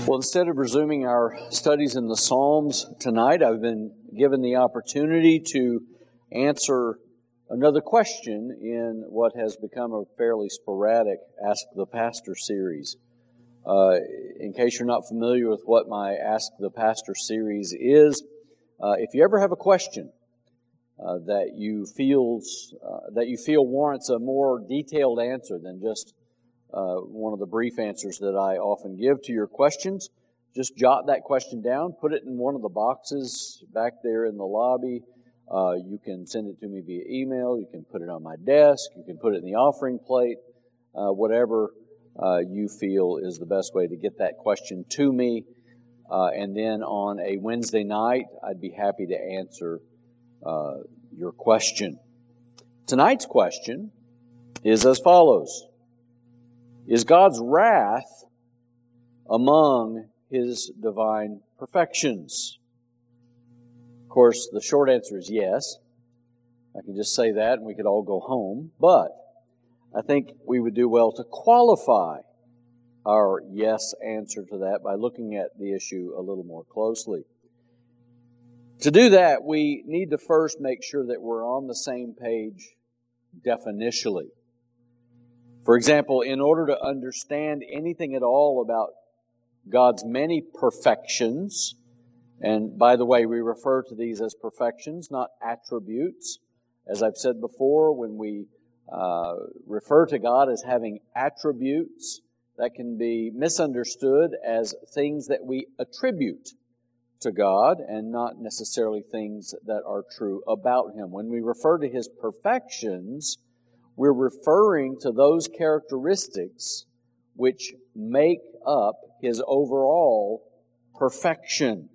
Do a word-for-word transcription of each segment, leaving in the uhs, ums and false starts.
Well, instead of resuming our studies in the Psalms tonight, I've been given the opportunity to answer another question in what has become a fairly sporadic Ask the Pastor series. Uh, in case you're not familiar with what my Ask the Pastor series is, uh, if you ever have a question uh, that you feels uh, that you feel warrants a more detailed answer than just Uh, one of the brief answers that I often give to your questions, just jot that question down, put it in one of the boxes back there in the lobby. Uh, you can send it to me via email. You can put it on my desk. You can put it in the offering plate. Uh, whatever uh, you feel is the best way to get that question to me. Uh, and then on a Wednesday night, I'd be happy to answer uh, your question. Tonight's question is as follows. Is God's wrath among His divine perfections? Of course, the short answer is yes. I can just say that and we could all go home. But I think we would do well to qualify our yes answer to that by looking at the issue a little more closely. To do that, we need to first make sure that we're on the same page definitionally. For example, in order to understand anything at all about God's many perfections, and by the way, we refer to these as perfections, not attributes. As I've said before, when we uh, refer to God as having attributes, that can be misunderstood as things that we attribute to God and not necessarily things that are true about Him. When we refer to His perfections, we're referring to those characteristics which make up His overall perfection.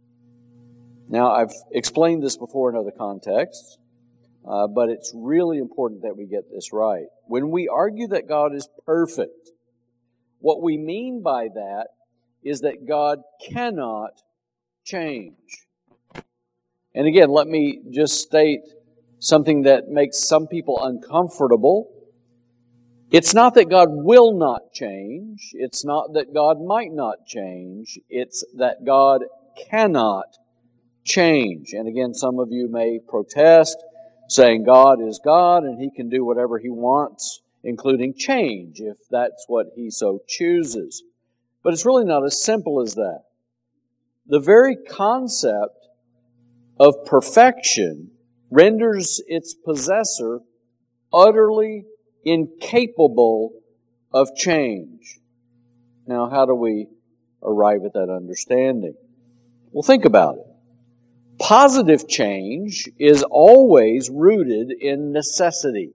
Now, I've explained this before in other contexts, uh, but it's really important that we get this right. When we argue that God is perfect, what we mean by that is that God cannot change. And again, let me just state something that makes some people uncomfortable. It's not that God will not change. It's not that God might not change. It's that God cannot change. And again, some of you may protest, saying God is God and He can do whatever He wants, including change, if that's what He so chooses. But it's really not as simple as that. The very concept of perfection renders its possessor utterly incapable of change. Now, how do we arrive at that understanding? Well, think about it. Positive change is always rooted in necessity.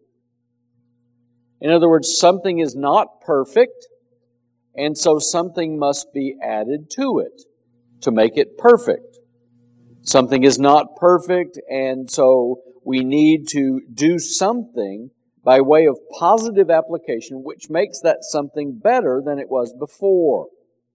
In other words, something is not perfect, and so something must be added to it to make it perfect. Something is not perfect, and so we need to do something by way of positive application which makes that something better than it was before.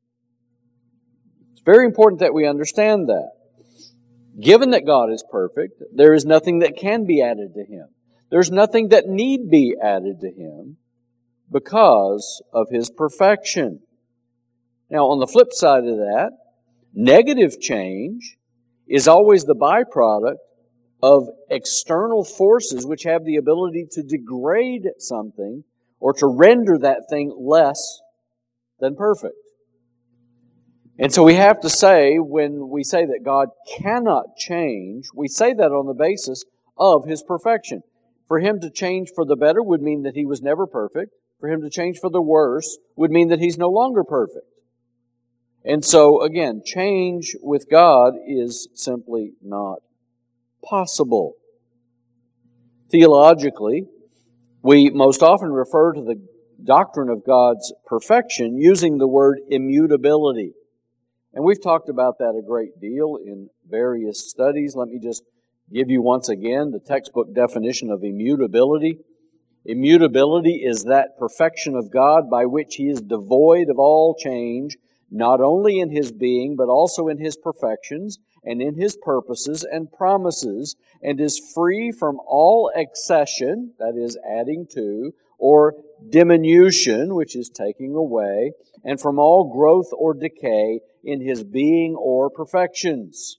It's very important that we understand that. Given that God is perfect, there is nothing that can be added to Him. There's nothing that need be added to Him because of His perfection. Now, on the flip side of that, negative change is always the byproduct of external forces which have the ability to degrade something or to render that thing less than perfect. And so we have to say, when we say that God cannot change, we say that on the basis of His perfection. For Him to change for the better would mean that He was never perfect. For Him to change for the worse would mean that He's no longer perfect. And so, again, change with God is simply not possible. Theologically, we most often refer to the doctrine of God's perfection using the word immutability. And we've talked about that a great deal in various studies. Let me just give you once again the textbook definition of immutability. Immutability is that perfection of God by which He is devoid of all change, not only in His being, but also in His perfections and in His purposes and promises, and is free from all accession, that is, adding to, or diminution, which is taking away, and from all growth or decay in His being or perfections.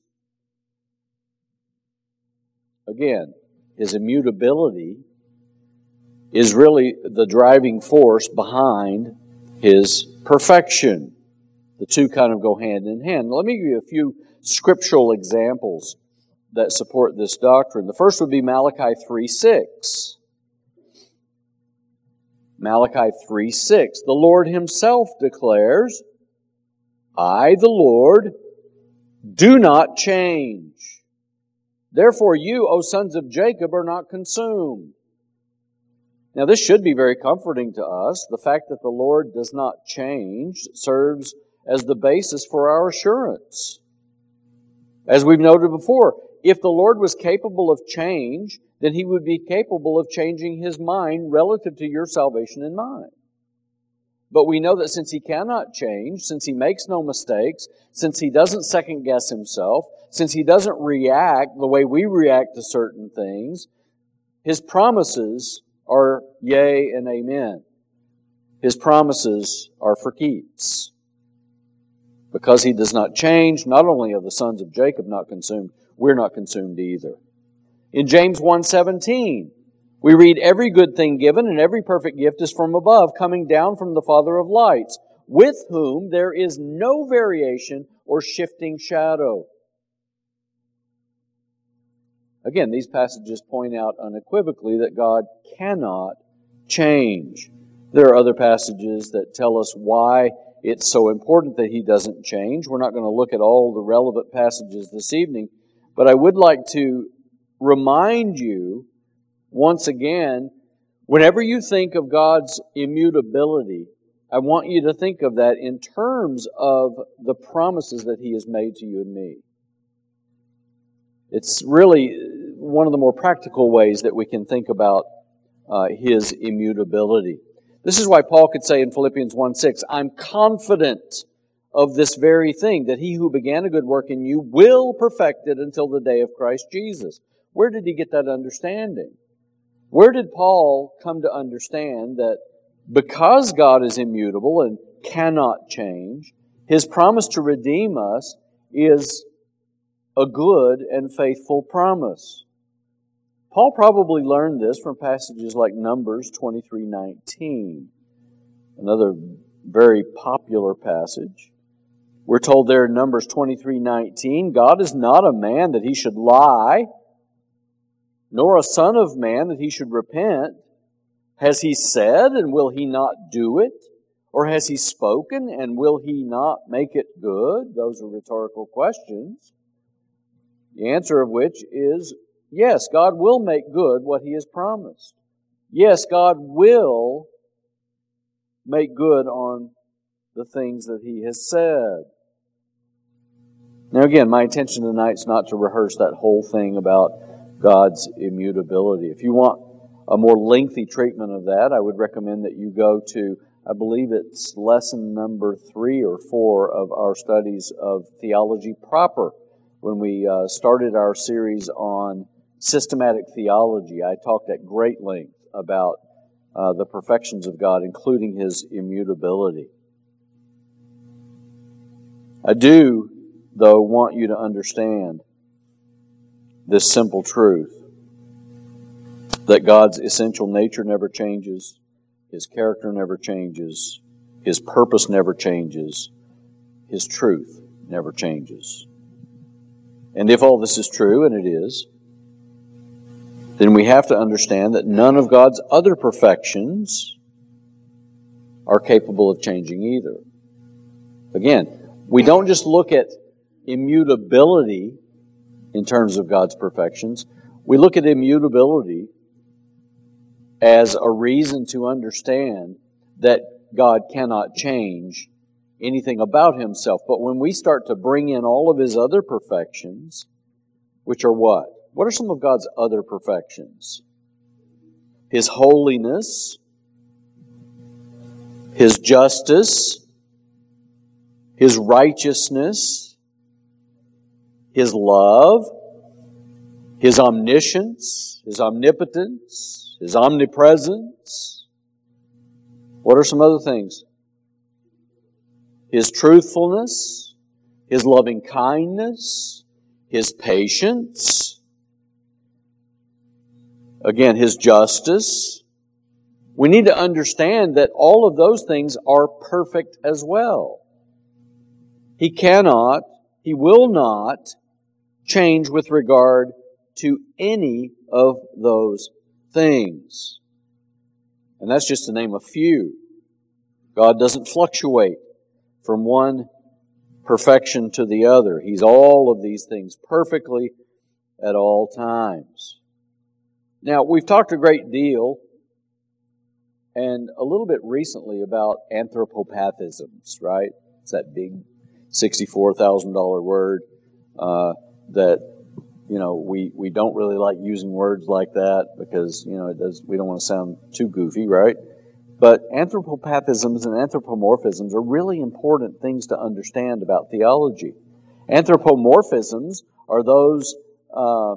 Again, His immutability is really the driving force behind His perfection. The two kind of go hand in hand. Let me give you a few scriptural examples that support this doctrine. The first would be Malachi three six. Malachi three six. The Lord Himself declares, I, the Lord, do not change. Therefore you, O sons of Jacob, are not consumed. Now this should be very comforting to us. The fact that the Lord does not change serves as the basis for our assurance. As we've noted before, if the Lord was capable of change, then He would be capable of changing His mind relative to your salvation and mine. But we know that since He cannot change, since He makes no mistakes, since He doesn't second guess Himself, since He doesn't react the way we react to certain things, His promises are yea and amen. His promises are for keeps. Because He does not change, not only are the sons of Jacob not consumed, we're not consumed either. In James one seventeen, we read, every good thing given and every perfect gift is from above, coming down from the Father of lights, with whom there is no variation or shifting shadow. Again, these passages point out unequivocally that God cannot change. There are other passages that tell us why it's so important that He doesn't change. We're not going to look at all the relevant passages this evening, but I would like to remind you once again, whenever you think of God's immutability, I want you to think of that in terms of the promises that He has made to you and me. It's really one of the more practical ways that we can think about uh, His immutability. This is why Paul could say in Philippians one six, I'm confident of this very thing, that He who began a good work in you will perfect it until the day of Christ Jesus. Where did he get that understanding? Where did Paul come to understand that because God is immutable and cannot change, His promise to redeem us is a good and faithful promise? Paul probably learned this from passages like Numbers twenty-three nineteen, another very popular passage. We're told there in Numbers twenty-three nineteen, God is not a man that He should lie, nor a son of man that He should repent. Has He said, and will He not do it? Or has He spoken, and will He not make it good? Those are rhetorical questions. The answer of which is, yes, God will make good what He has promised. Yes, God will make good on the things that He has said. Now again, my intention tonight is not to rehearse that whole thing about God's immutability. If you want a more lengthy treatment of that, I would recommend that you go to, I believe it's lesson number three or four of our studies of theology proper. When we uh, started our series on systematic theology, I talked at great length about uh, the perfections of God, including His immutability. I do, though, want you to understand this simple truth, that God's essential nature never changes, His character never changes, His purpose never changes, His truth never changes. And if all this is true, and it is, then we have to understand that none of God's other perfections are capable of changing either. Again, we don't just look at immutability in terms of God's perfections. We look at immutability as a reason to understand that God cannot change anything about Himself. But when we start to bring in all of His other perfections, which are what? What are some of God's other perfections? His holiness, His justice, His righteousness, His love, His omniscience, His omnipotence, His omnipresence. What are some other things? His truthfulness, His loving kindness, His patience, again, His justice. We need to understand that all of those things are perfect as well. He cannot, He will not change with regard to any of those things. And that's just to name a few. God doesn't fluctuate from one perfection to the other. He's all of these things perfectly at all times. Now, we've talked a great deal and a little bit recently about anthropopathisms, right? It's that big sixty-four thousand dollars word uh, that, you know, we, we don't really like using words like that because, you know, it does. We don't want to sound too goofy, right? But anthropopathisms and anthropomorphisms are really important things to understand about theology. Anthropomorphisms are those, uh,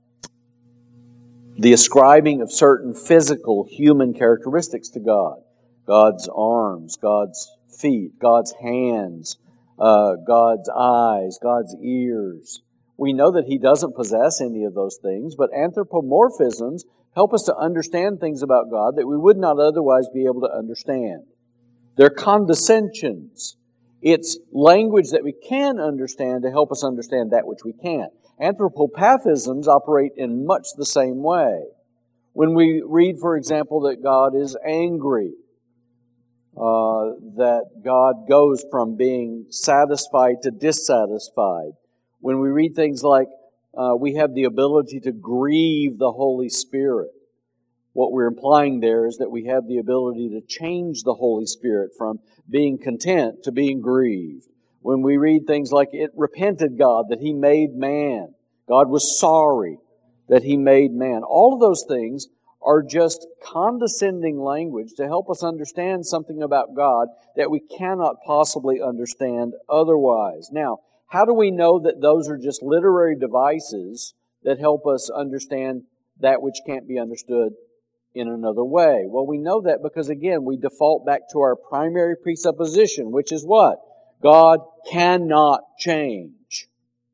the ascribing of certain physical human characteristics to God. God's arms, God's feet, God's hands, uh, God's eyes, God's ears. We know that He doesn't possess any of those things, but anthropomorphisms help us to understand things about God that we would not otherwise be able to understand. They're condescensions. It's language that we can understand to help us understand that which we can't. Anthropopathisms operate in much the same way. When we read, for example, that God is angry, uh, that God goes from being satisfied to dissatisfied. When we read things like, Uh, we have the ability to grieve the Holy Spirit. What we're implying there is that we have the ability to change the Holy Spirit from being content to being grieved. When we read things like, it repented God that He made man. God was sorry that He made man. All of those things are just condescending language to help us understand something about God that we cannot possibly understand otherwise. Now, how do we know that those are just literary devices that help us understand that which can't be understood in another way? Well, we know that because, again, we default back to our primary presupposition, which is what? God cannot change.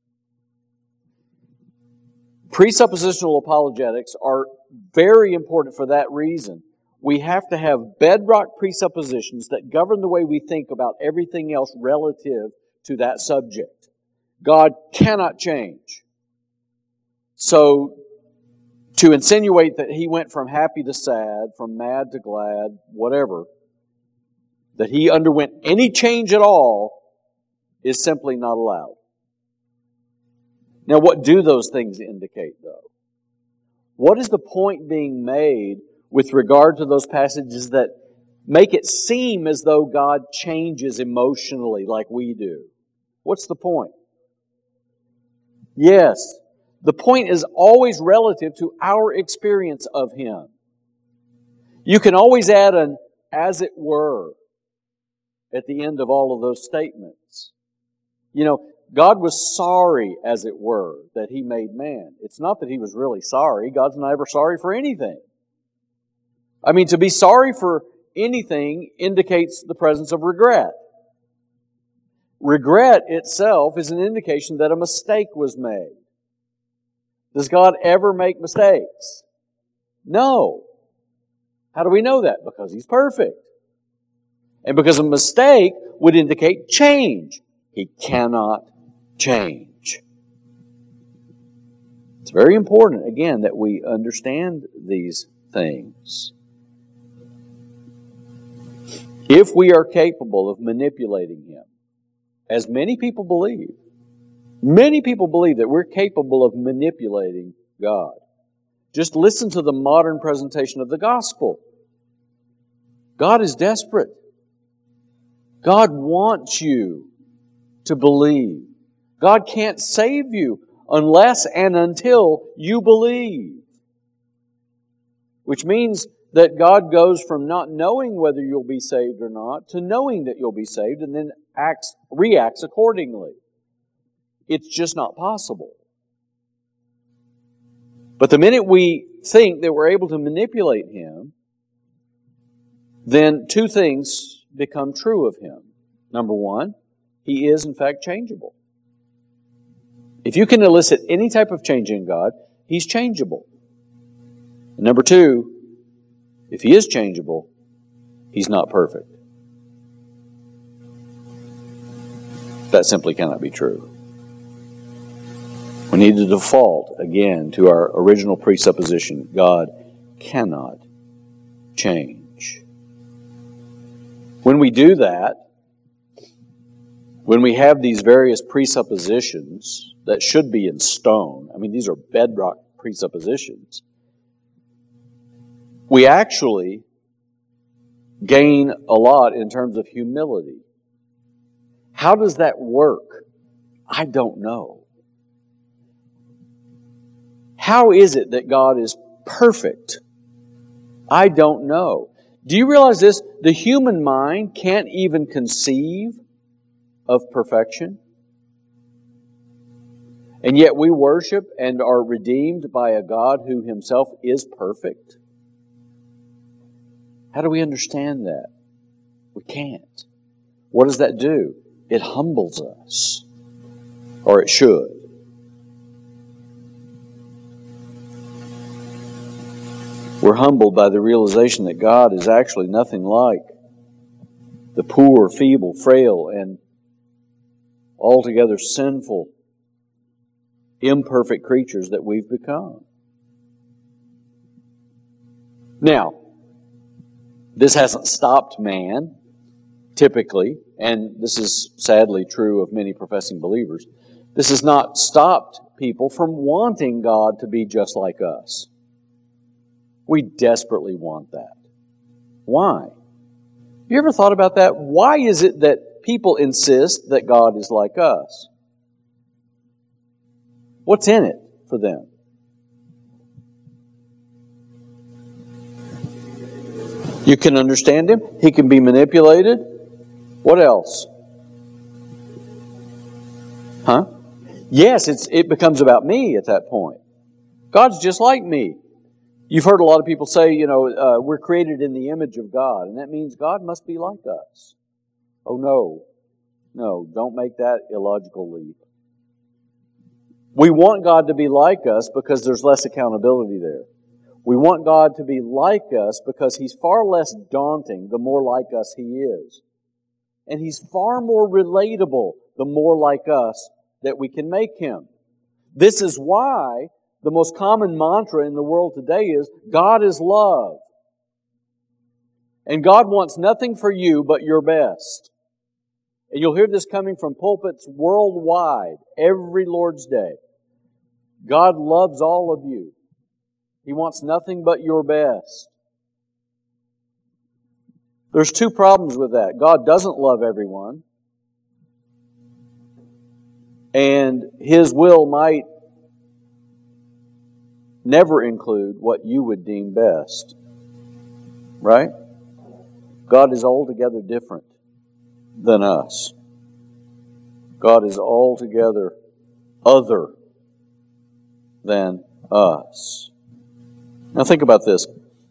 Presuppositional apologetics are very important for that reason. We have to have bedrock presuppositions that govern the way we think about everything else relative to that subject. God cannot change. So, to insinuate that He went from happy to sad, from mad to glad, whatever, that He underwent any change at all, is simply not allowed. Now, what do those things indicate, though? What is the point being made with regard to those passages that make it seem as though God changes emotionally like we do? What's the point? Yes, the point is always relative to our experience of Him. You can always add an "as it were" at the end of all of those statements. You know, God was sorry, as it were, that He made man. It's not that He was really sorry. God's never sorry for anything. I mean, to be sorry for anything indicates the presence of regret. Regret itself is an indication that a mistake was made. Does God ever make mistakes? No. How do we know that? Because He's perfect. And because a mistake would indicate change. He cannot change. It's very important, again, that we understand these things. If we are capable of manipulating Him, as many people believe, many people believe that we're capable of manipulating God. Just listen to the modern presentation of the gospel. God is desperate. God wants you to believe. God can't save you unless and until you believe. Which means that God goes from not knowing whether you'll be saved or not to knowing that you'll be saved and then acts, reacts accordingly. It's just not possible. But the minute we think that we're able to manipulate Him, then two things become true of Him. Number one, He is in fact changeable. If you can elicit any type of change in God, He's changeable. And number two, if He is changeable, He's not perfect. That simply cannot be true. We need to default again to our original presupposition. God cannot change. When we do that, when we have these various presuppositions that should be in stone, I mean, these are bedrock presuppositions, we actually gain a lot in terms of humility. How does that work? I don't know. How is it that God is perfect? I don't know. Do you realize this? The human mind can't even conceive of perfection. And yet we worship and are redeemed by a God who Himself is perfect. How do we understand that? We can't. What does that do? It humbles us. Or it should. We're humbled by the realization that God is actually nothing like the poor, feeble, frail, and altogether sinful, imperfect creatures that we've become. Now, this hasn't stopped man, typically, and this is sadly true of many professing believers. This has not stopped people from wanting God to be just like us. We desperately want that. Why? Have you ever thought about that? Why is it that people insist that God is like us? What's in it for them? You can understand Him. He can be manipulated. What else? Huh? Yes, it's, it becomes about me at that point. God's just like me. You've heard a lot of people say, you know, uh, we're created in the image of God, and that means God must be like us. Oh, no. No, don't make that illogical leap. We want God to be like us because there's less accountability there. We want God to be like us because He's far less daunting the more like us He is. And He's far more relatable the more like us that we can make Him. This is why the most common mantra in the world today is, God is love. And God wants nothing for you but your best. And you'll hear this coming from pulpits worldwide every Lord's Day. God loves all of you. He wants nothing but your best. There's two problems with that. God doesn't love everyone. And His will might never include what you would deem best. Right? God is altogether different than us. God is altogether other than us. Now think about this.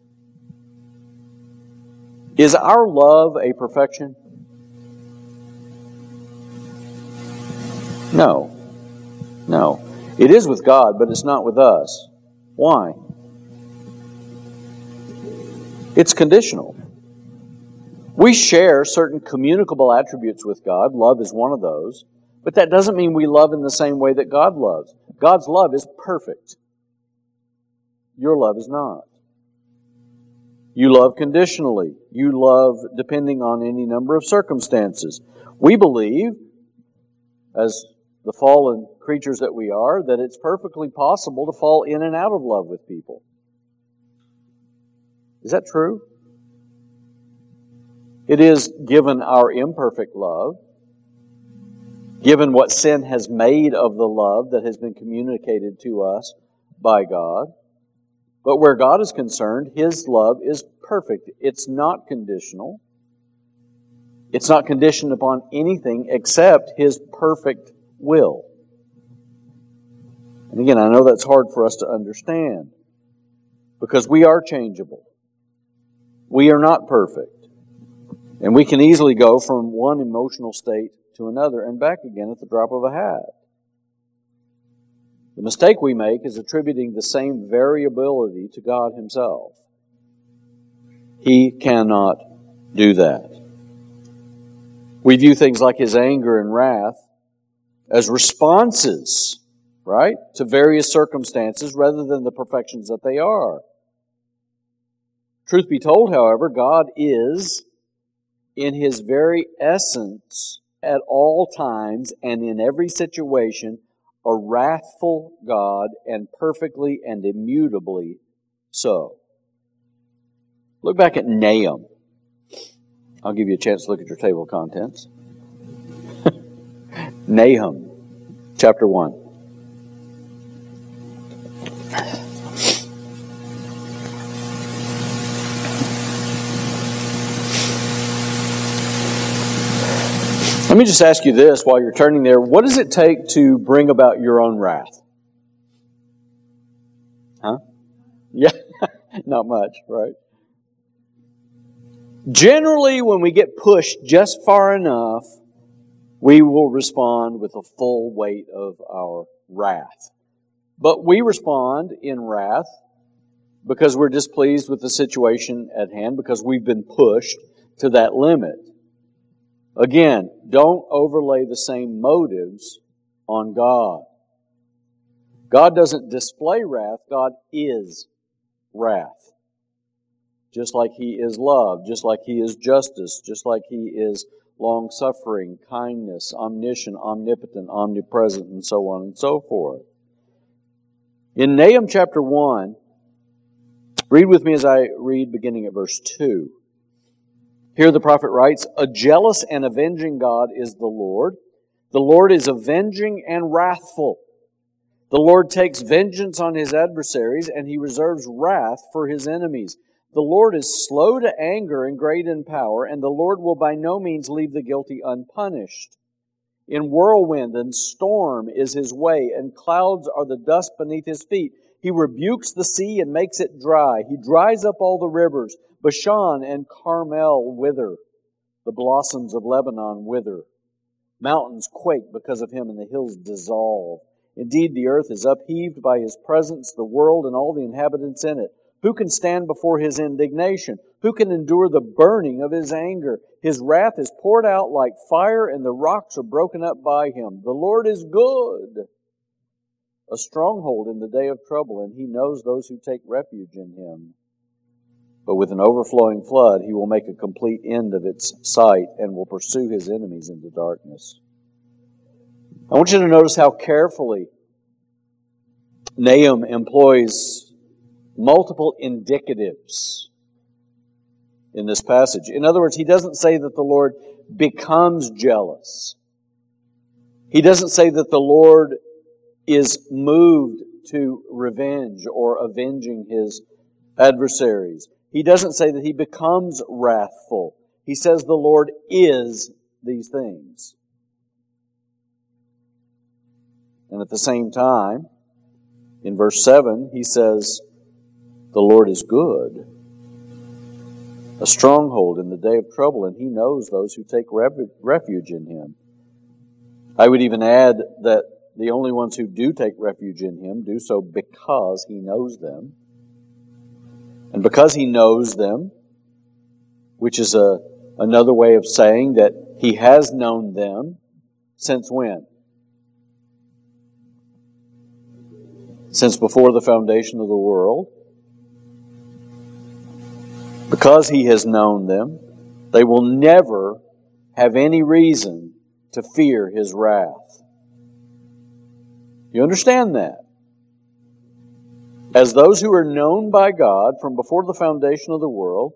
Is our love a perfection? No. No. It is with God, but it's not with us. Why? It's conditional. We share certain communicable attributes with God. Love is one of those. But that doesn't mean we love in the same way that God loves. God's love is perfect. Your love is not. You love conditionally. You love depending on any number of circumstances. We believe, as the fallen creatures that we are, that it's perfectly possible to fall in and out of love with people. Is that true? It is, given our imperfect love, given what sin has made of the love that has been communicated to us by God. But where God is concerned, His love is perfect. It's not conditional. It's not conditioned upon anything except His perfect will. And again, I know that's hard for us to understand because we are changeable. We are not perfect. And we can easily go from one emotional state to another and back again at the drop of a hat. The mistake we make is attributing the same variability to God Himself. He cannot do that. We view things like His anger and wrath as responses, right, to various circumstances rather than the perfections that they are. Truth be told, however, God is, in His very essence, at all times and in every situation, a wrathful God, and perfectly and immutably so. Look back at Nahum. I'll give you a chance to look at your table of contents. Nahum, chapter one. Let me just ask you this while you're turning there. What does it take to bring about your own wrath? Huh? Yeah, not much, right? Generally, when we get pushed just far enough, we will respond with the full weight of our wrath. But we respond in wrath because we're displeased with the situation at hand, because we've been pushed to that limit. Again, don't overlay the same motives on God. God doesn't display wrath, God is wrath. Just like He is love, just like He is justice, just like He is long-suffering, kindness, omniscient, omnipotent, omnipresent, and so on and so forth. In Nahum chapter one, read with me as I read beginning at verse two. Here the prophet writes, "A jealous and avenging God is the Lord. The Lord is avenging and wrathful. The Lord takes vengeance on His adversaries, and He reserves wrath for His enemies. The Lord is slow to anger and great in power, and the Lord will by no means leave the guilty unpunished. In whirlwind and storm is His way, and clouds are the dust beneath His feet. He rebukes the sea and makes it dry. He dries up all the rivers. Bashan and Carmel wither. The blossoms of Lebanon wither. Mountains quake because of Him, and the hills dissolve. Indeed, the earth is upheaved by His presence, the world and all the inhabitants in it. Who can stand before His indignation? Who can endure the burning of His anger? His wrath is poured out like fire, and the rocks are broken up by Him. The Lord is good, a stronghold in the day of trouble, and He knows those who take refuge in Him. But with an overflowing flood, He will make a complete end of its sight and will pursue His enemies into darkness." I want you to notice how carefully Nahum employs multiple indicatives in this passage. In other words, he doesn't say that the Lord becomes jealous. He doesn't say that the Lord is moved to revenge or avenging His adversaries. He doesn't say that He becomes wrathful. He says the Lord is these things. And at the same time, in verse seven, he says, the Lord is good, a stronghold in the day of trouble, and He knows those who take refuge in Him. I would even add that the only ones who do take refuge in Him do so because He knows them. And because He knows them, which is a, another way of saying that He has known them since when? Since before the foundation of the world. Because He has known them, they will never have any reason to fear His wrath. You understand that? As those who are known by God from before the foundation of the world,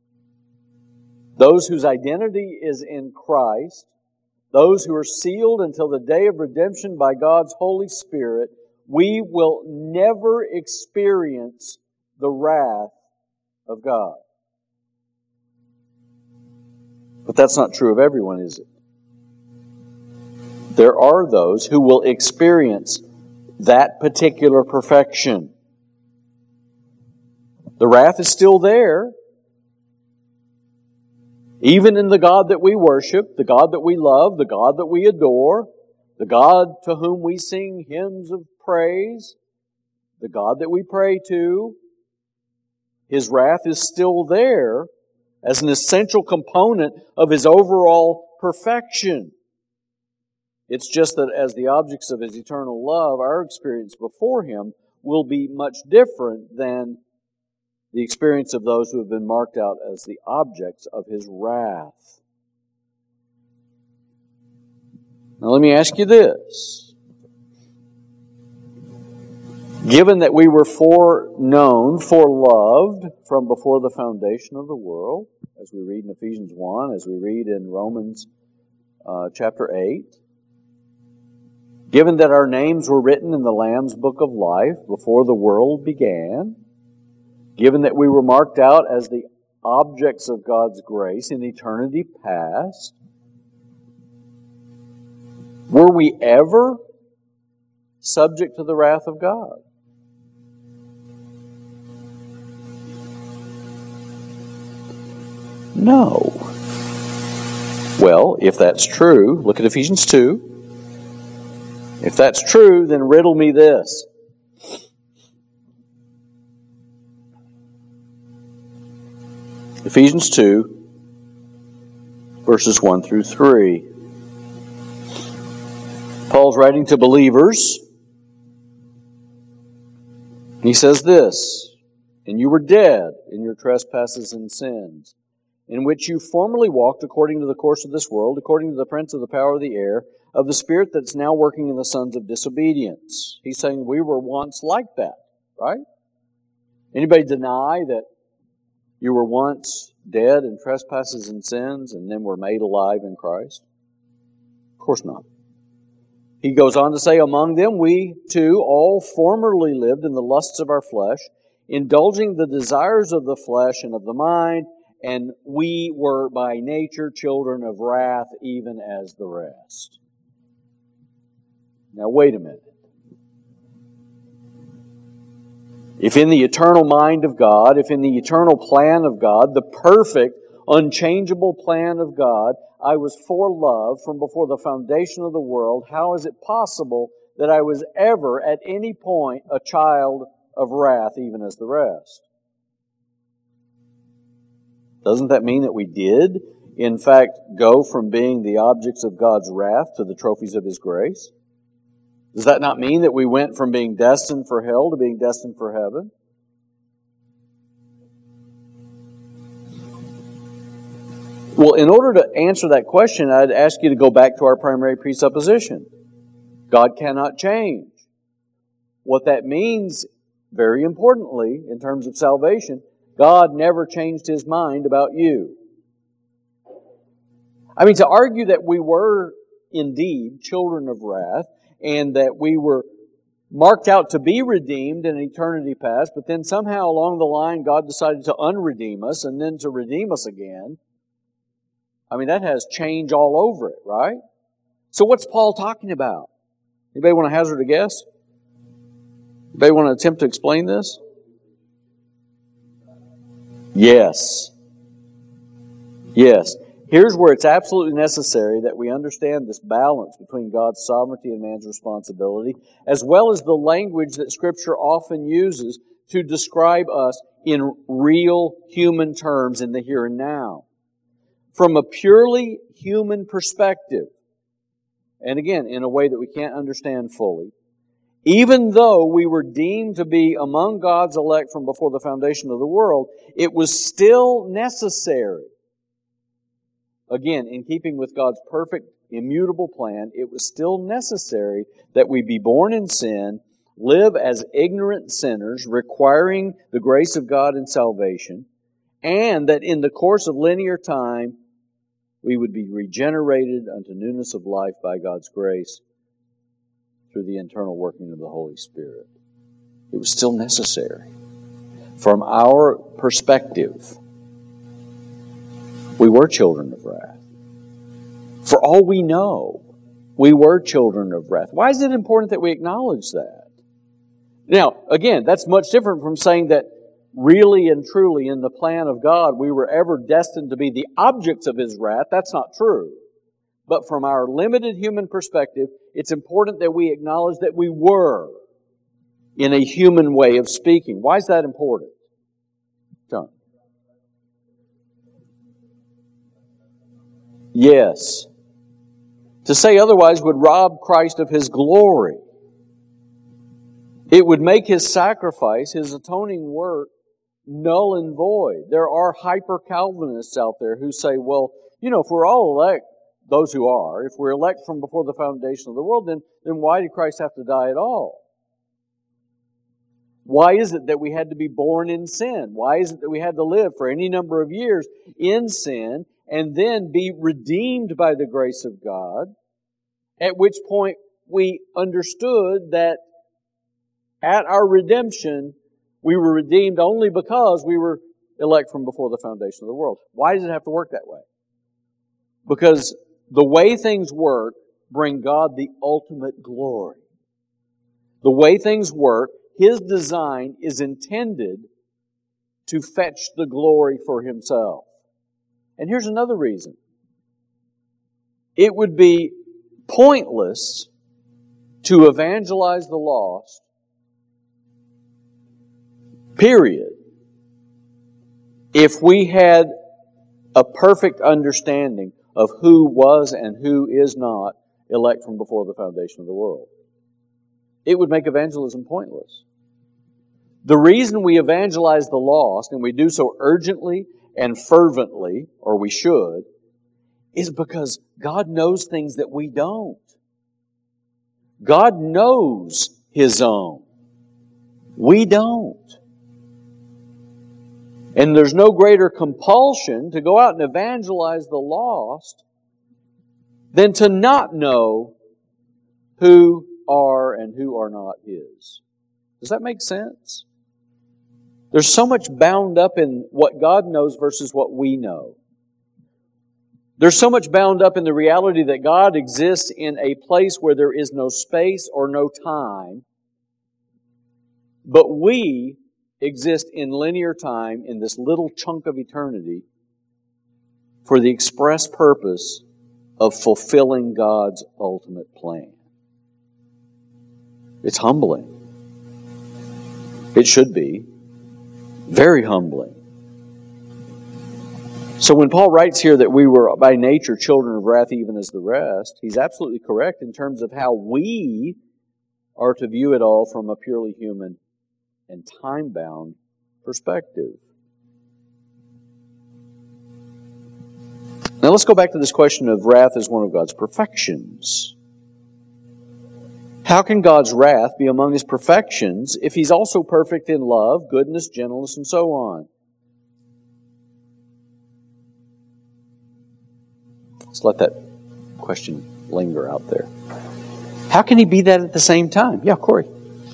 those whose identity is in Christ, those who are sealed until the day of redemption by God's Holy Spirit, we will never experience the wrath of God. But that's not true of everyone, is it? There are those who will experience that particular perfection. The wrath is still there. Even in the God that we worship, the God that we love, the God that we adore, the God to whom we sing hymns of praise, the God that we pray to, His wrath is still there as an essential component of His overall perfection. It's just that as the objects of His eternal love, our experience before Him will be much different than the experience of those who have been marked out as the objects of His wrath. Now let me ask you this. Given that we were foreknown, foreloved from before the foundation of the world, as we read in Ephesians one, as we read in Romans uh, chapter eight, given that our names were written in the Lamb's book of life before the world began, given that we were marked out as the objects of God's grace in eternity past, were we ever subject to the wrath of God? No. Well, if that's true, look at Ephesians two. If that's true, then riddle me this. Ephesians two, verses one through three. Paul's writing to believers. He says this, "And you were dead in your trespasses and sins, in which you formerly walked according to the course of this world, according to the prince of the power of the air, of the spirit that's now working in the sons of disobedience." He's saying we were once like that, right? Anybody deny that you were once dead in trespasses and sins and then were made alive in Christ? Of course not. He goes on to say, "Among them we too all formerly lived in the lusts of our flesh, indulging the desires of the flesh and of the mind, and we were by nature children of wrath, even as the rest." Now wait a minute. If in the eternal mind of God, if in the eternal plan of God, the perfect, unchangeable plan of God, I was foreloved from before the foundation of the world, how is it possible that I was ever at any point a child of wrath, even as the rest? Doesn't that mean that we did, in fact, go from being the objects of God's wrath to the trophies of His grace? Does that not mean that we went from being destined for hell to being destined for heaven? Well, in order to answer that question, I'd ask you to go back to our primary presupposition. God cannot change. What that means, very importantly, in terms of salvation, God never changed His mind about you. I mean, to argue that we were indeed children of wrath and that we were marked out to be redeemed in eternity past, but then somehow along the line God decided to unredeem us and then to redeem us again, I mean, that has change all over it, right? So what's Paul talking about? Anybody want to hazard a guess? Anybody want to attempt to explain this? Yes. Yes. Here's where it's absolutely necessary that we understand this balance between God's sovereignty and man's responsibility, as well as the language that Scripture often uses to describe us in real human terms in the here and now. From a purely human perspective, and again, in a way that we can't understand fully, even though we were deemed to be among God's elect from before the foundation of the world, it was still necessary. Again, in keeping with God's perfect, immutable plan, it was still necessary that we be born in sin, live as ignorant sinners, requiring the grace of God in salvation, and that in the course of linear time, we would be regenerated unto newness of life by God's grace through the internal working of the Holy Spirit. It was still necessary. From our perspective, we were children of wrath. For all we know, we were children of wrath. Why is it important that we acknowledge that? Now, again, that's much different from saying that really and truly in the plan of God we were ever destined to be the objects of His wrath, that's not true. But from our limited human perspective, it's important that we acknowledge that we were, in a human way of speaking. Why is that important? John? Yes. To say otherwise would rob Christ of His glory. It would make His sacrifice, His atoning work, null and void. There are hyper-Calvinists out there who say, well, you know, if we're all elect, those who are, if we're elect from before the foundation of the world, then, then why did Christ have to die at all? Why is it that we had to be born in sin? Why is it that we had to live for any number of years in sin and then be redeemed by the grace of God? At which point we understood that at our redemption, we were redeemed only because we were elect from before the foundation of the world. Why does it have to work that way? Because the way things work bring God the ultimate glory. The way things work, His design is intended to fetch the glory for Himself. And here's another reason. It would be pointless to evangelize the lost, period, if we had a perfect understanding of who was and who is not elect from before the foundation of the world. It would make evangelism pointless. The reason we evangelize the lost, and we do so urgently and fervently, or we should, is because God knows things that we don't. God knows His own. We don't. And there's no greater compulsion to go out and evangelize the lost than to not know who are and who are not His. Does that make sense? There's so much bound up in what God knows versus what we know. There's so much bound up in the reality that God exists in a place where there is no space or no time, but we exist in linear time in this little chunk of eternity for the express purpose of fulfilling God's ultimate plan. It's humbling. It should be. Very humbling. So when Paul writes here that we were by nature children of wrath even as the rest, he's absolutely correct in terms of how we are to view it all from a purely human and time-bound perspective. Now let's go back to this question of wrath as one of God's perfections. How can God's wrath be among His perfections if He's also perfect in love, goodness, gentleness, and so on? Let's let that question linger out there. How can He be that at the same time? Yeah, Corey.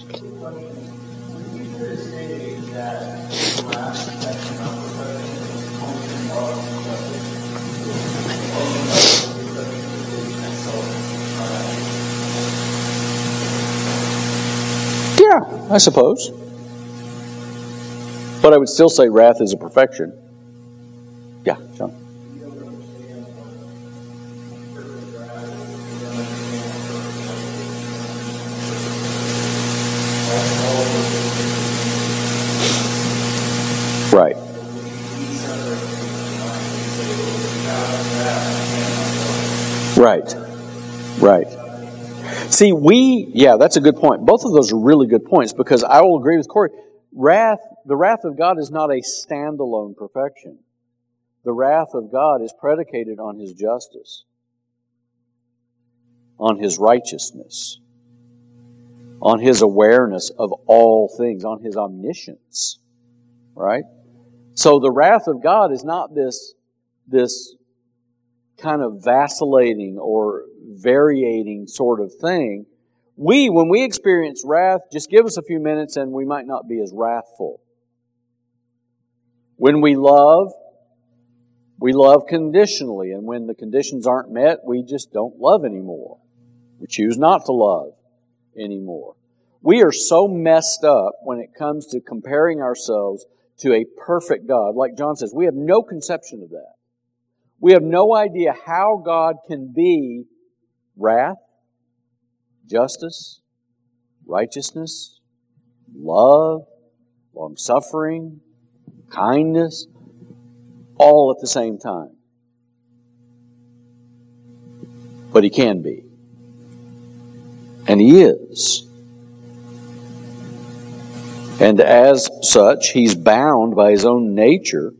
Yeah, I suppose. But I would still say wrath is a perfection. Yeah, John. Right. Right. Right. See, we, yeah, that's a good point. Both of those are really good points because I will agree with Corey. Wrath, the wrath of God is not a standalone perfection. The wrath of God is predicated on His justice, on His righteousness, on His awareness of all things, on His omniscience, right? So the wrath of God is not this, this kind of vacillating or varying sort of thing. We, when we experience wrath, just give us a few minutes and we might not be as wrathful. When we love, we love conditionally, and when the conditions aren't met, we just don't love anymore. We choose not to love anymore. We are so messed up when it comes to comparing ourselves to a perfect God. Like John says, we have no conception of that. We have no idea how God can be wrath, justice, righteousness, love, long-suffering, kindness, all at the same time. But He can be. And He is. And as such, He's bound by His own nature.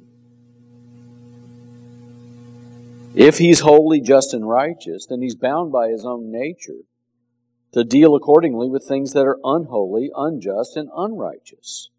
If He's holy, just, and righteous, then He's bound by His own nature to deal accordingly with things that are unholy, unjust, and unrighteous.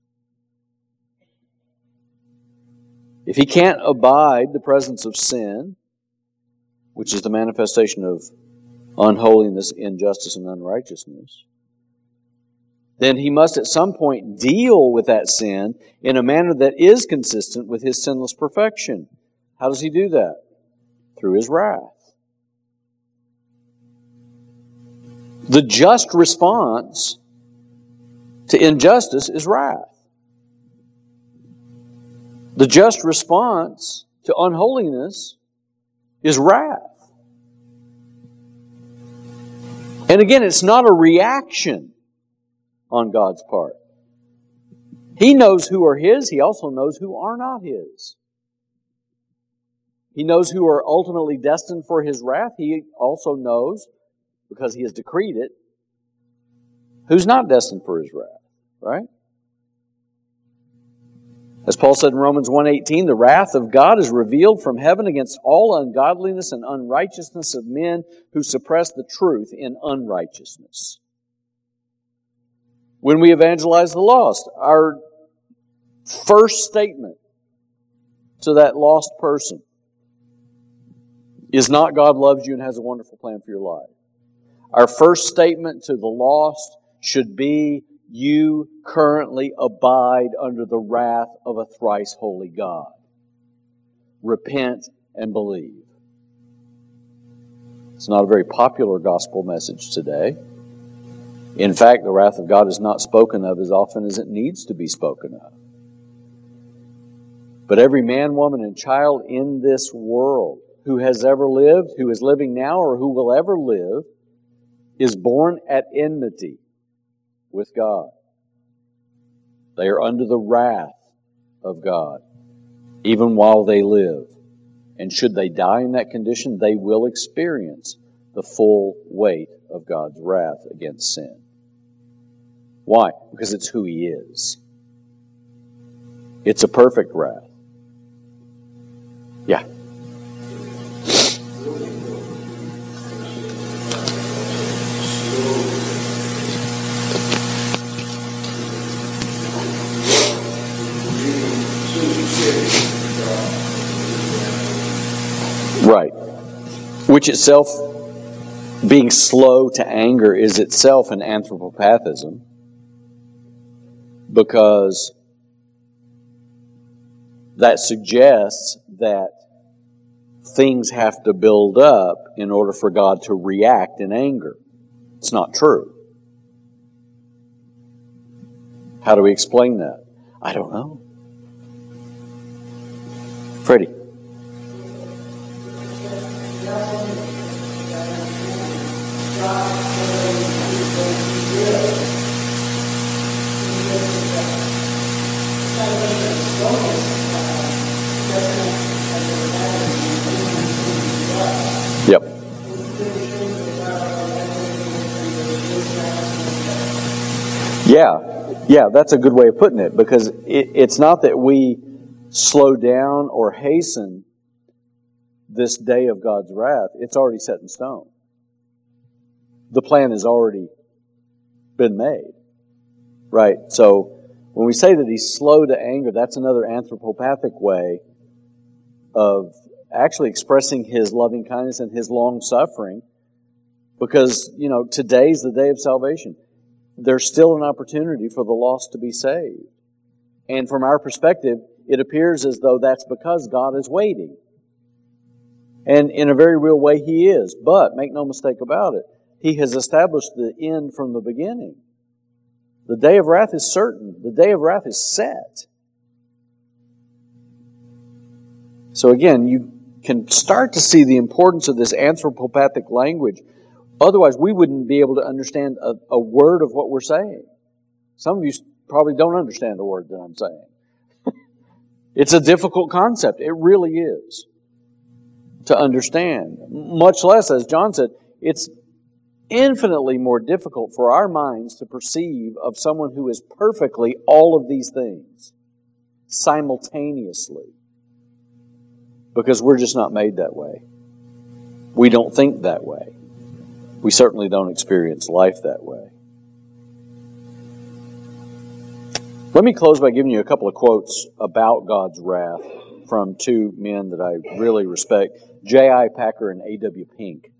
If He can't abide the presence of sin, which is the manifestation of unholiness, injustice, and unrighteousness, then He must at some point deal with that sin in a manner that is consistent with His sinless perfection. How does He do that? Through His wrath. The just response to injustice is wrath. The just response to unholiness is wrath. And again, it's not a reaction on God's part. He knows who are His. He also knows who are not His. He knows who are ultimately destined for His wrath. He also knows, because He has decreed it, who's not destined for His wrath. Right? As Paul said in Romans one eighteen, the wrath of God is revealed from heaven against all ungodliness and unrighteousness of men who suppress the truth in unrighteousness. When we evangelize the lost, our first statement to that lost person is not God loves you and has a wonderful plan for your life. Our first statement to the lost should be, you currently abide under the wrath of a thrice holy God. Repent and believe. It's not a very popular gospel message today. In fact, the wrath of God is not spoken of as often as it needs to be spoken of. But every man, woman, and child in this world who has ever lived, who is living now, or who will ever live, is born at enmity with God. They are under the wrath of God, even while they live. And should they die in that condition, they will experience the full weight of God's wrath against sin. Why? Because it's who He is. It's a perfect wrath. Yeah. Right. Which itself, being slow to anger, is itself an anthropopathism, because that suggests that things have to build up in order for God to react in anger. It's not true. How do we explain that? I don't know. Freddie. Yep. Yeah, yeah, that's a good way of putting it, because it, it's not that we slow down or hasten this day of God's wrath. It's already set in stone. The plan has already been made. Right? So, when we say that He's slow to anger, that's another anthropopathic way of actually expressing His loving kindness and His long suffering, because, you know, today's the day of salvation. There's still an opportunity for the lost to be saved. And from our perspective, it appears as though that's because God is waiting. And in a very real way, He is. But, make no mistake about it, He has established the end from the beginning. The day of wrath is certain. The day of wrath is set. So again, you can start to see the importance of this anthropopathic language. Otherwise, we wouldn't be able to understand a, a word of what we're saying. Some of you probably don't understand a word that I'm saying. It's a difficult concept. It really is to understand. Much less, as John said, it's infinitely more difficult for our minds to perceive of someone who is perfectly all of these things simultaneously. Because we're just not made that way. We don't think that way. We certainly don't experience life that way. Let me close by giving you a couple of quotes about God's wrath from two men that I really respect, J I Packer and A W Pink.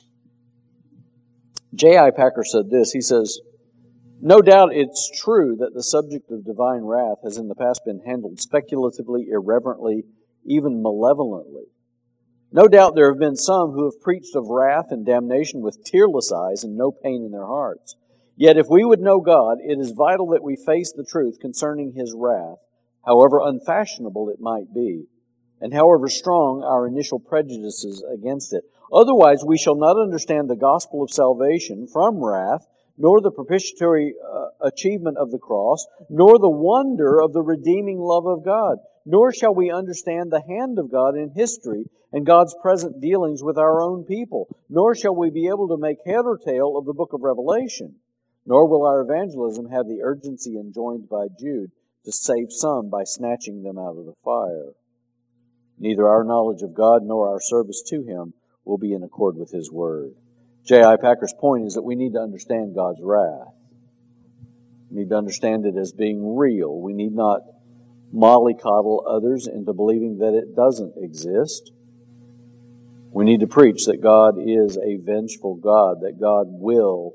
J I Packer said this, he says, "No doubt it's true that the subject of divine wrath has in the past been handled speculatively, irreverently, even malevolently. No doubt there have been some who have preached of wrath and damnation with tearless eyes and no pain in their hearts. Yet if we would know God, it is vital that we face the truth concerning His wrath, however unfashionable it might be, and however strong our initial prejudices against it. Otherwise we shall not understand the gospel of salvation from wrath, nor the propitiatory uh, achievement of the cross, nor the wonder of the redeeming love of God. Nor shall we understand the hand of God in history and God's present dealings with our own people. Nor shall we be able to make head or tail of the book of Revelation. Nor will our evangelism have the urgency enjoined by Jude to save some by snatching them out of the fire. Neither our knowledge of God nor our service to Him will be in accord with His word." J I Packer's point is that we need to understand God's wrath. We need to understand it as being real. We need not mollycoddle others into believing that it doesn't exist. We need to preach that God is a vengeful God, that God will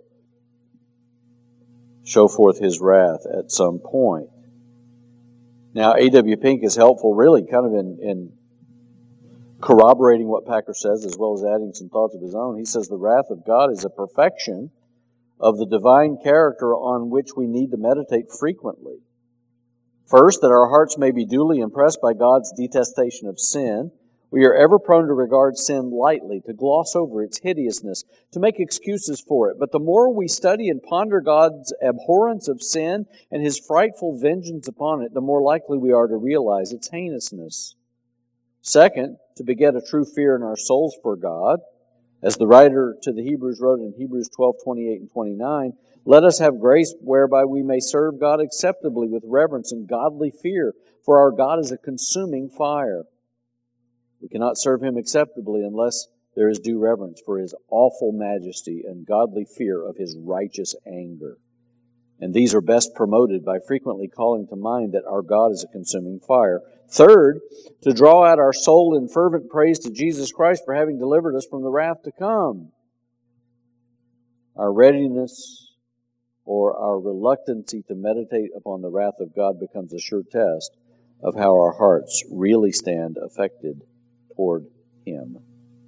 show forth His wrath at some point. Now, A W Pink is helpful really kind of in, in corroborating what Packer says as well as adding some thoughts of his own. He says the wrath of God is a perfection of the divine character on which we need to meditate frequently. First, that our hearts may be duly impressed by God's detestation of sin. We are ever prone to regard sin lightly, to gloss over its hideousness, to make excuses for it. But the more we study and ponder God's abhorrence of sin and His frightful vengeance upon it, the more likely we are to realize its heinousness. Second, to beget a true fear in our souls for God. As the writer to the Hebrews wrote in Hebrews twelve, twenty-eight and twenty-nine, "Let us have grace whereby we may serve God acceptably with reverence and godly fear, for our God is a consuming fire." We cannot serve Him acceptably unless there is due reverence for His awful majesty and godly fear of His righteous anger. And these are best promoted by frequently calling to mind that our God is a consuming fire. Third, to draw out our soul in fervent praise to Jesus Christ for having delivered us from the wrath to come. Our readiness or our reluctancy to meditate upon the wrath of God becomes a sure test of how our hearts really stand affected toward Him.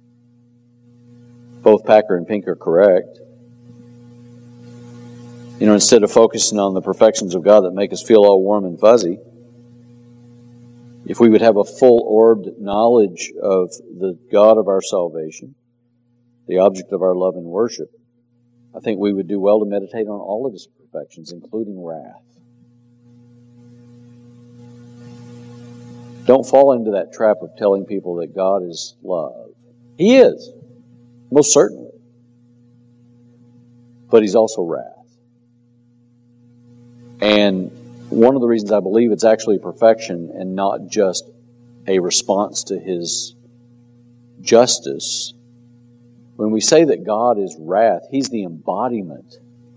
Both Packer and Pink are correct. You know, instead of focusing on the perfections of God that make us feel all warm and fuzzy, if we would have a full-orbed knowledge of the God of our salvation, the object of our love and worship, I think we would do well to meditate on all of His perfections, including wrath. Don't fall into that trap of telling people that God is love. He is, most certainly. But He's also wrath. And one of the reasons I believe it's actually perfection and not just a response to His justice, when we say that God is wrath, He's the embodiment,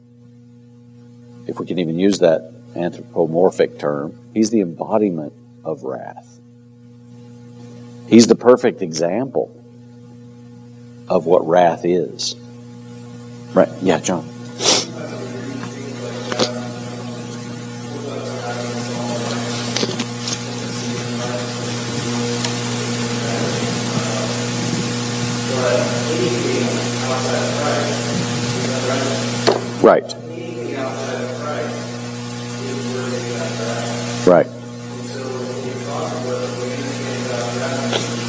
if we can even use that anthropomorphic term, He's the embodiment of wrath. He's the perfect example of what wrath is. Right? Yeah, John. Right. Right.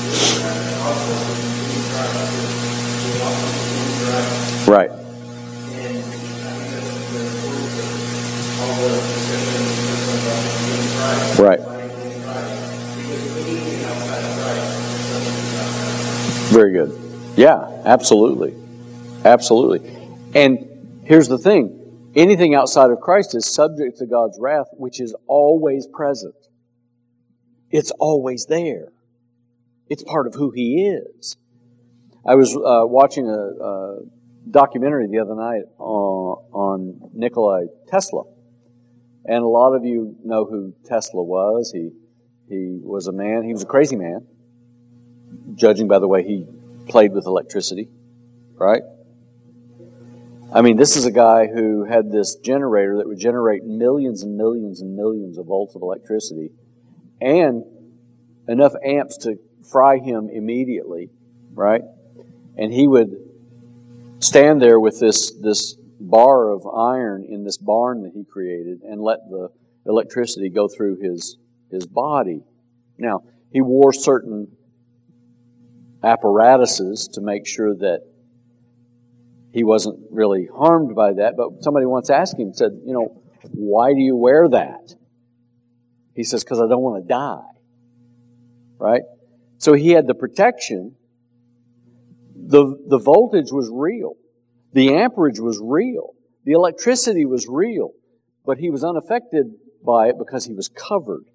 Right. And I think that's the importance of all the discussion about Christ. Right. Because anything outside of Christ is something outside of Christ. Very good. Yeah, absolutely. Absolutely. And here's the thing. Anything outside of Christ is subject to God's wrath, which is always present. It's always there. It's part of who He is. I was uh, watching a, a documentary the other night on, on Nikola Tesla. And a lot of you know who Tesla was. He he was a man, he was a crazy man, judging by the way he played with electricity, right? I mean, this is a guy who had this generator that would generate millions and millions and millions of volts of electricity and enough amps to fry him immediately, right? And he would stand there with this, this bar of iron in this barn that he created and let the electricity go through his, his body. Now, he wore certain apparatuses to make sure that he wasn't really harmed by that, but somebody once asked him, said, you know, why do you wear that? He says, because I don't want to die. Right? So he had the protection. The, the voltage was real. The amperage was real. The electricity was real. But he was unaffected by it because he was covered.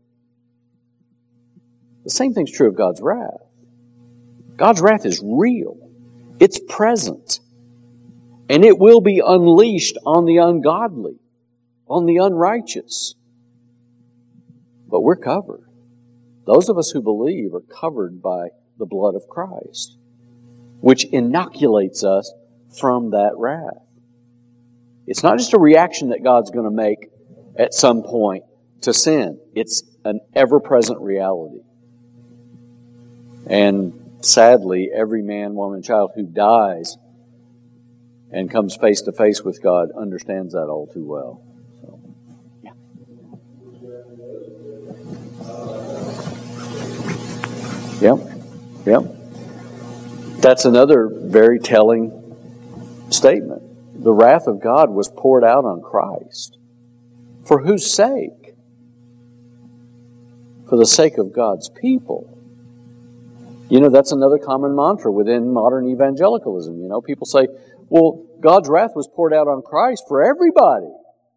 The same thing's true of God's wrath. God's wrath is real. It's present. And it will be unleashed on the ungodly, on the unrighteous. But we're covered. Those of us who believe are covered by the blood of Christ, which inoculates us from that wrath. It's not just a reaction that God's going to make at some point to sin. It's an ever-present reality. And sadly, every man, woman, and child who dies and comes face to face with God understands that all too well. So, yeah. Yep. Yep. That's another very telling statement. The wrath of God was poured out on Christ. For whose sake? For the sake of God's people. You know, that's another common mantra within modern evangelicalism. You know, people say, well, God's wrath was poured out on Christ for everybody.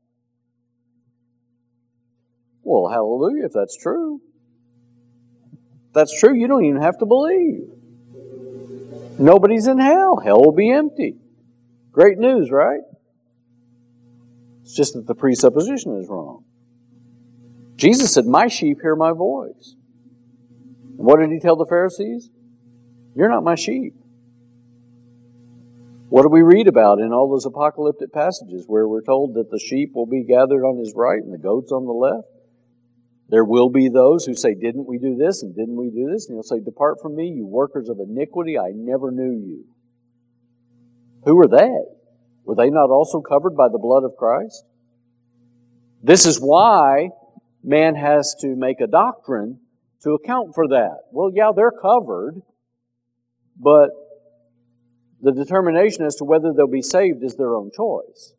Well, hallelujah, if that's true. If that's true, you don't even have to believe. Nobody's in hell. Hell will be empty. Great news, right? It's just that the presupposition is wrong. Jesus said, my sheep hear my voice. And what did He tell the Pharisees? You're not my sheep. What do we read about in all those apocalyptic passages where we're told that the sheep will be gathered on His right and the goats on the left? There will be those who say, didn't we do this and didn't we do this? And He'll say, depart from me, you workers of iniquity, I never knew you. Who are they? Were they not also covered by the blood of Christ? This is why man has to make a doctrine to account for that. Well, yeah, they're covered, but the determination as to whether they'll be saved is their own choice.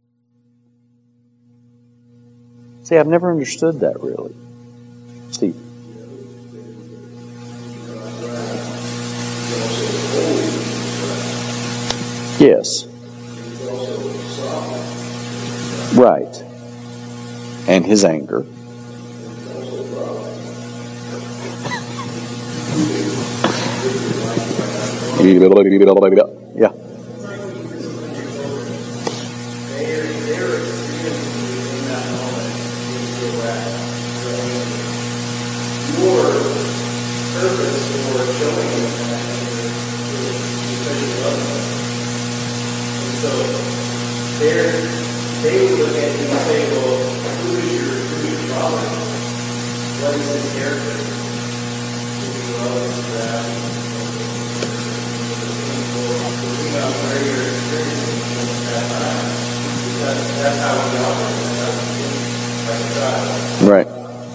See, I've never understood that really. Steve. Yes. Right. And His anger. Yeah. They would look at you and say, well, who is your, who is your father? What is his character? Is he well, is he bad? You know, where you're experiencing that time. That's, that's how we operate. That's God. Right.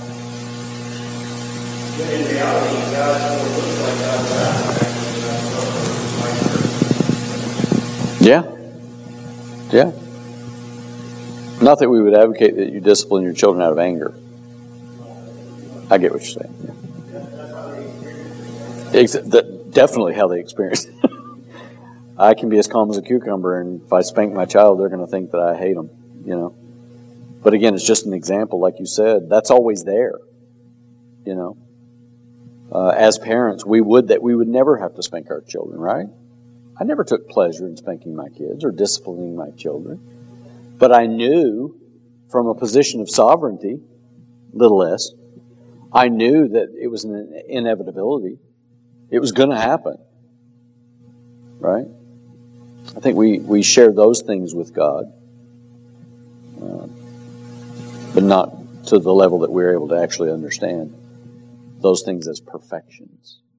But in reality, God only looks like God's wrath. Yeah. Yeah. Not that we would advocate that you discipline your children out of anger. I get what you're saying. Ex- that, definitely how they experience it. I can be as calm as a cucumber, and if I spank my child, they're going to think that I hate them, you know. But again, it's just an example, like you said. That's always there, you know. Uh, as parents, we would that we would never have to spank our children, right? I never took pleasure in spanking my kids or disciplining my children. But I knew from a position of sovereignty, little s, I knew that it was an inevitability. It was going to happen, right? I think we, we share those things with God, uh, but not to the level that we're able to actually understand those things as perfections.